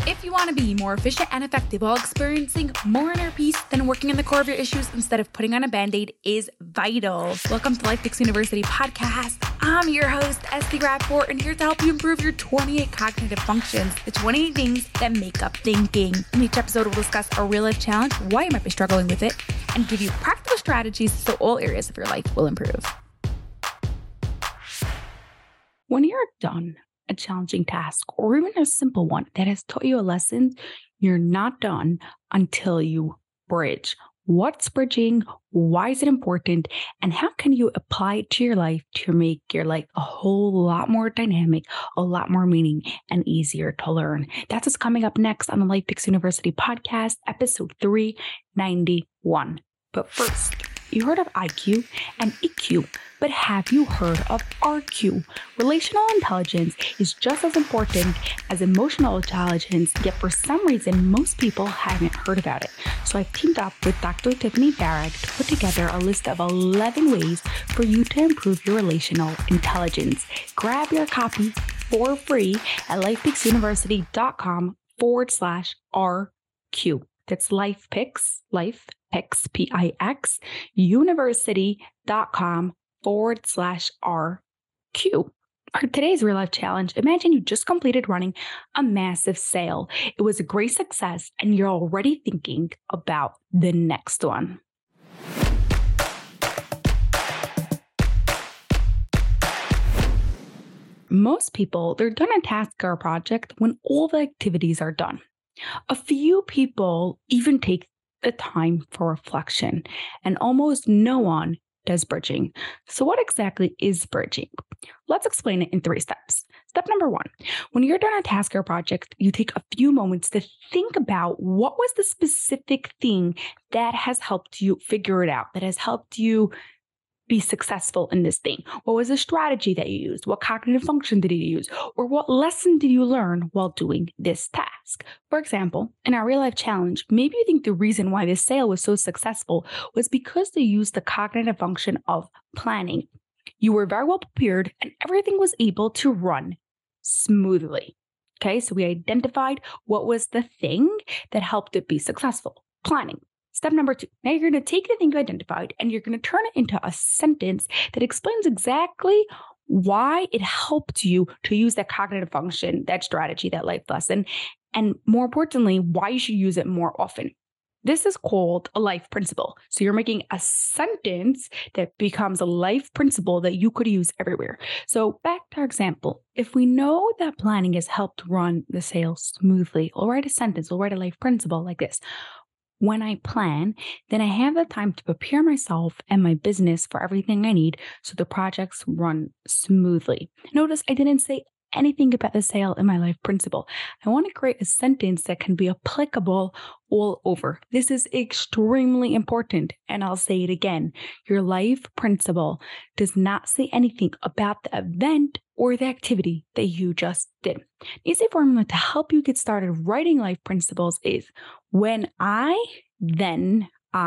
If you want to be more efficient and effective while experiencing more inner peace, then working on the core of your issues instead of putting on a Band-Aid is vital. Welcome to LifePix University podcast. I'm your host, Esty Rapport, and here to help you improve your 28 cognitive functions, the 28 things that make up thinking. In each episode, we'll discuss a real-life challenge, why you might be struggling with it, and give you practical strategies so all areas of your life will improve. When you're done a challenging task or even a simple one that has taught you a lesson, you're not done until you bridge. What's bridging? Why is it important? And how can you apply it to your life to make your life a whole lot more dynamic, a lot more meaning, and easier to learn? That's what's coming up next on the LifePix University podcast, episode 391. But first, you heard of IQ and EQ, but have you heard of RQ? Relational intelligence is just as important as emotional intelligence, yet for some reason, most people haven't heard about it. So I've teamed up with Dr. Tiffany Farag to put together a list of 11 ways for you to improve your relational intelligence. Grab your copy for free at lifepixuniversity.com/RQ. That's LifePix, P-I-X, university.com/RQ. For today's real life challenge, imagine you just completed running a massive sale. It was a great success, and you're already thinking about the next one. Most people, they're done a task or a project when all the activities are done. A few people even take the time for reflection, and almost no one does bridging. So what exactly is bridging? Let's explain it in 3 steps. Step number 1, when you're done a task or project, you take a few moments to think about what was the specific thing that has helped you figure it out, that has helped you be successful in this thing. What was the strategy that you used? What cognitive function did you use? Or what lesson did you learn while doing this task? For example, in our real life challenge, maybe you think the reason why this sale was so successful was because they used the cognitive function of planning. You were very well prepared and everything was able to run smoothly. Okay, so we identified what was the thing that helped it be successful. Planning. Step number 2, now you're going to take the thing you identified and you're going to turn it into a sentence that explains exactly why it helped you to use that cognitive function, that strategy, that life lesson, and more importantly, why you should use it more often. This is called a life principle. So you're making a sentence that becomes a life principle that you could use everywhere. So back to our example, if we know that planning has helped run the sale smoothly, we'll write a sentence, we'll write a life principle like this. When I plan, then I have the time to prepare myself and my business for everything I need so the projects run smoothly. Notice I didn't say anything about the sale in my life principle. I want to create a sentence that can be applicable all over. This is extremely important, and I'll say it again. Your life principle does not say anything about the event or the activity that you just did. An easy formula to help you get started writing life principles is when then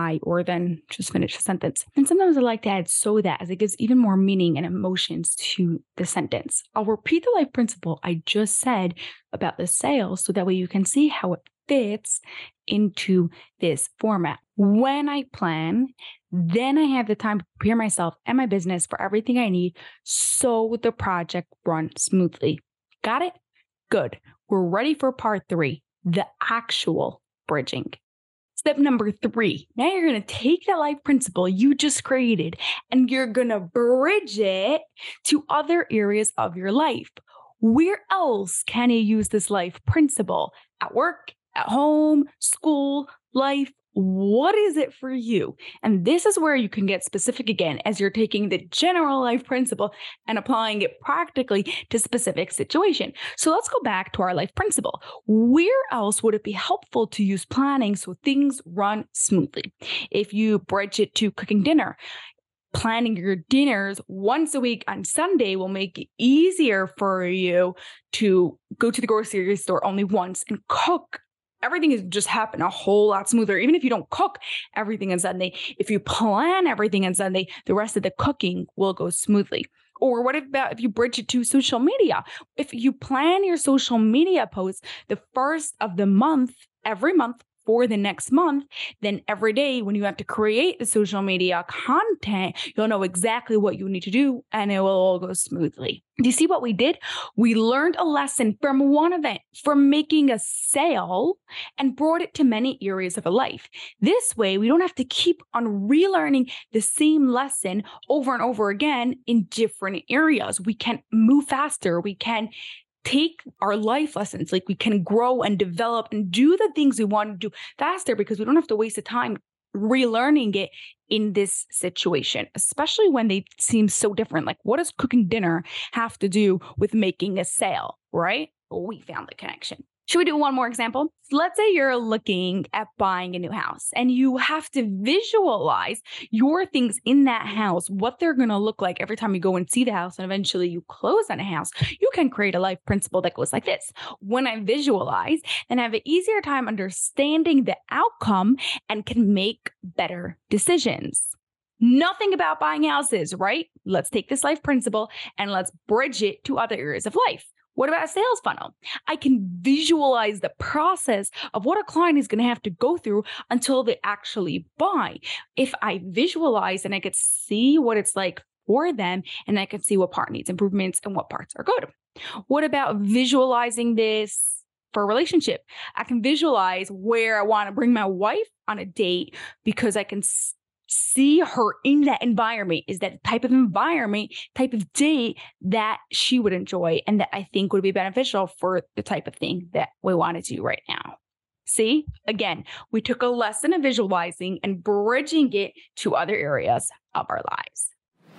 just finish the sentence. And sometimes I like to add so that, as it gives even more meaning and emotions to the sentence. I'll repeat the life principle I just said about the sale so that way you can see how it fits into this format. When I plan, then I have the time to prepare myself and my business for everything I need so the project runs smoothly. Got it? Good. We're ready for part 3, the actual bridging. Step number 3, now you're going to take that life principle you just created and you're going to bridge it to other areas of your life. Where else can you use this life principle? At work, at home, school, life? What is it for you? And this is where you can get specific again as you're taking the general life principle and applying it practically to specific situation. So let's go back to our life principle. Where else would it be helpful to use planning so things run smoothly? If you bridge it to cooking dinner, planning your dinners once a week on Sunday will make it easier for you to go to the grocery store only once and cook. Everything is just happen a whole lot smoother. Even if you don't cook everything on Sunday, if you plan everything on Sunday, the rest of the cooking will go smoothly. Or what about if you bridge it to social media? If you plan your social media posts the first of the month, every month for the next month, then every day when you have to create the social media content, you'll know exactly what you need to do and it will all go smoothly. Do you see what we did? We learned a lesson from one event, from making a sale, and brought it to many areas of our life. This way, we don't have to keep on relearning the same lesson over and over again in different areas. We can move faster. We can take our life lessons, like we can grow and develop and do the things we want to do faster because we don't have to waste the time relearning it in this situation, especially when they seem so different. Like, what does cooking dinner have to do with making a sale, right? Well, we found the connection. Should we do one more example? Let's say you're looking at buying a new house and you have to visualize your things in that house, what they're going to look like every time you go and see the house and eventually you close on a house. You can create a life principle that goes like this. When I visualize, then I have an easier time understanding the outcome and can make better decisions. Nothing about buying houses, right? Let's take this life principle and let's bridge it to other areas of life. What about a sales funnel? I can visualize the process of what a client is going to have to go through until they actually buy. If I visualize and I could see what it's like for them and I can see what part needs improvements and what parts are good. What about visualizing this for a relationship? I can visualize where I want to bring my wife on a date because I can see her in that environment. Is that type of environment, type of date that she would enjoy and that I think would be beneficial for the type of thing that we want to do right now. See, again, we took a lesson of visualizing and bridging it to other areas of our lives.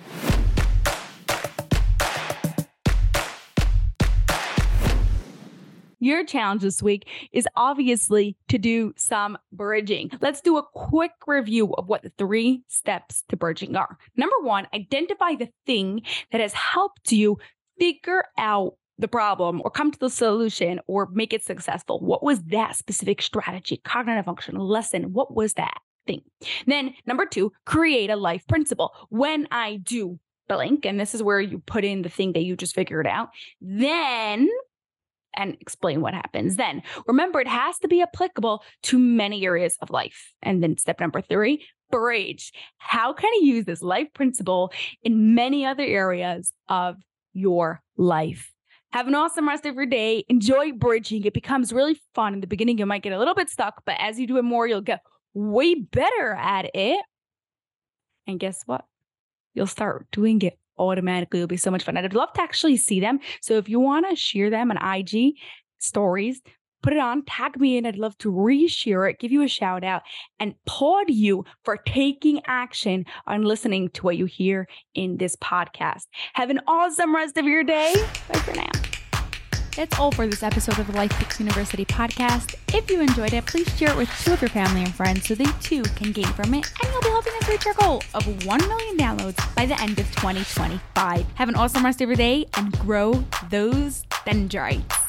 Your challenge this week is obviously to do some bridging. Let's do a quick review of what the 3 steps to bridging are. Number 1, identify the thing that has helped you figure out the problem or come to the solution or make it successful. What was that specific strategy, cognitive function, lesson? What was that thing? Then number 2, create a life principle. When I do blank, and this is where you put in the thing that you just figured out, then and explain what happens then. Remember, it has to be applicable to many areas of life. And then step number 3, bridge. How can you use this life principle in many other areas of your life? Have an awesome rest of your day. Enjoy bridging. It becomes really fun. In the beginning, you might get a little bit stuck, but as you do it more, you'll get way better at it. And guess what? You'll start doing it automatically. It'll be so much fun. I'd love to actually see them. So if you want to share them on IG stories, put it on, tag me in. I'd love to reshare it, give you a shout out, and applaud you for taking action on listening to what you hear in this podcast. Have an awesome rest of your day. Bye for now. That's all for this episode of the Life Fix University podcast. If you enjoyed it, please share it with 2 of your family and friends so they too can gain from it, and you'll be helping us reach our goal of 1 million downloads by the end of 2025. Have an awesome rest of your day and grow those dendrites.